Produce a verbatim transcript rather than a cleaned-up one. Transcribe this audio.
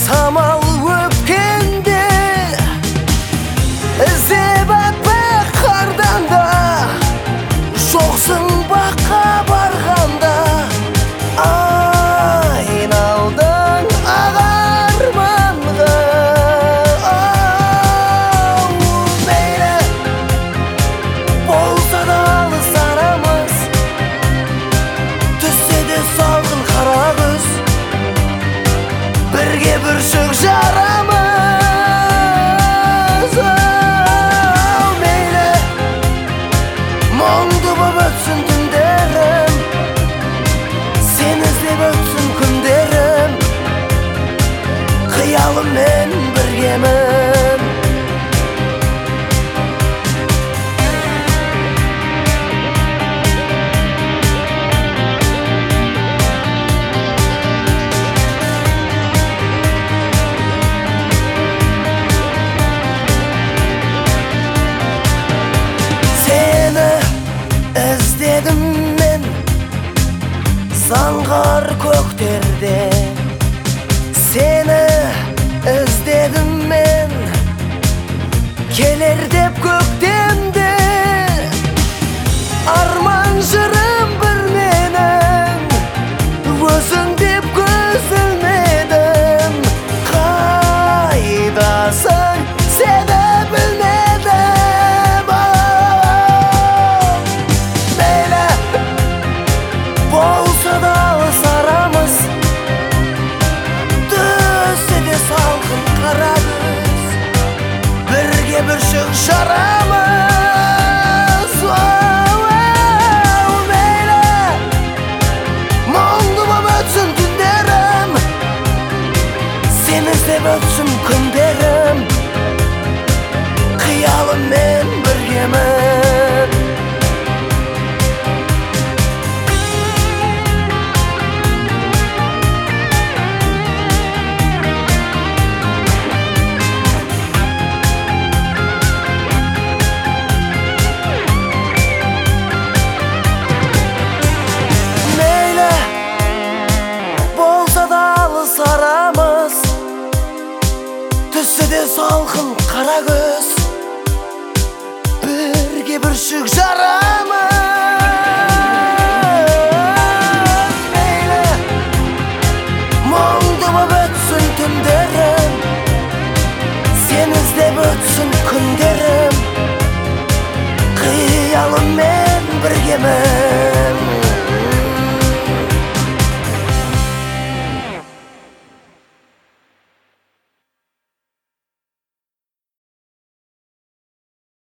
самал өпкенде іздеп атпақ қардан да жоқсың баққа барғанда айналдың ақ арманға. Мейлі болса да алыс арамыз, түссе де салқын қара күз, бірге бүршік жарамыз. Мейлі мұңды боп өтсін түндерім, сен іздеп өтсін күндерім, қиялыммен біргемін. Іздедім мен заңғар көктерде, сені іздедім мен келер деп көктемде. Арман жырым бір менің, өзің деп көз ілмедім. Қайдасың сені білмедім. Болса да алыс арамыз, түссе де салқын қара күз, бірге бүршік жарамыз. Мейлі мұңды боп өтсін түндерім, сен іздеп өтсін күндерім, қиялыммен біргемін. Арамыз, түссе де салқын қара күз, бірге бүршік жарамыз. Мейлі мұңды боп өтсін түндерім, сен іздеп өтсін күндерім, қиялыммен біргемін.